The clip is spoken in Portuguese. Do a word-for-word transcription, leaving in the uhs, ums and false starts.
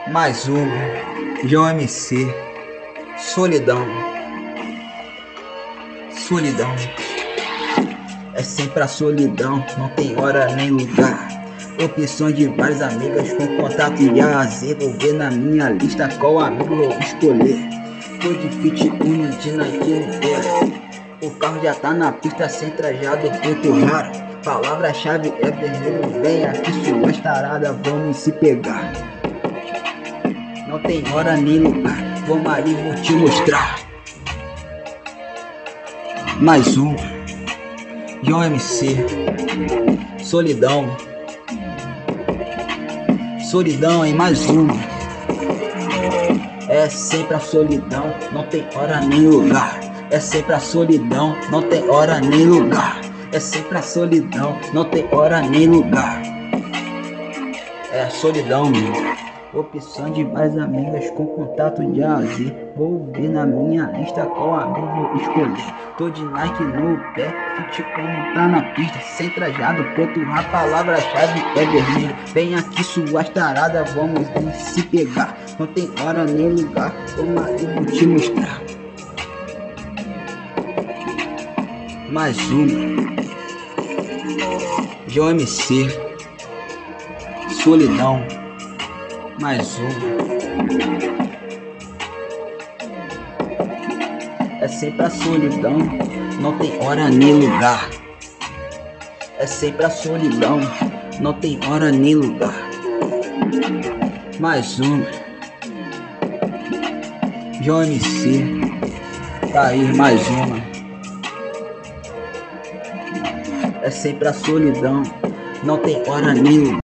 Mais uma, João M C, solidão, solidão, é sempre a solidão, não tem hora nem lugar. Opções de várias amigas com contato e a Z. Vou ver na minha lista qual amigo vou escolher. Tô de fit uno de Nike inteira. O carro já tá na pista sem trajado preto raro. Palavra-chave é vermelho, vem aqui suas taradas, vamos se pegar. Não tem hora nem lugar, vamos aí, vou te mostrar. Mais um, João M C, solidão. Solidão em mais uma. É sempre a solidão, não tem hora nem lugar. É sempre a solidão, não tem hora nem lugar. É sempre a solidão, não tem hora nem lugar. É a solidão, meu. Opção de mais amigas com contato de A a Z. Vou ver na minha lista qual amigo vou escolher. Tô de Nike no pé, fit como tá na pista, sem trajado preto, a palavra-chave é vermelho. Vem aqui suas taradas, vamos se pegar. Não tem hora nem lugar, toma aí, vou te mostrar. Mais uma, João M C, solidão. Mais uma. É sempre a solidão, não tem hora nem lugar. É sempre a solidão, não tem hora nem lugar. Mais uma, João M C, tá aí mais uma. É sempre a solidão, não tem hora nem lugar.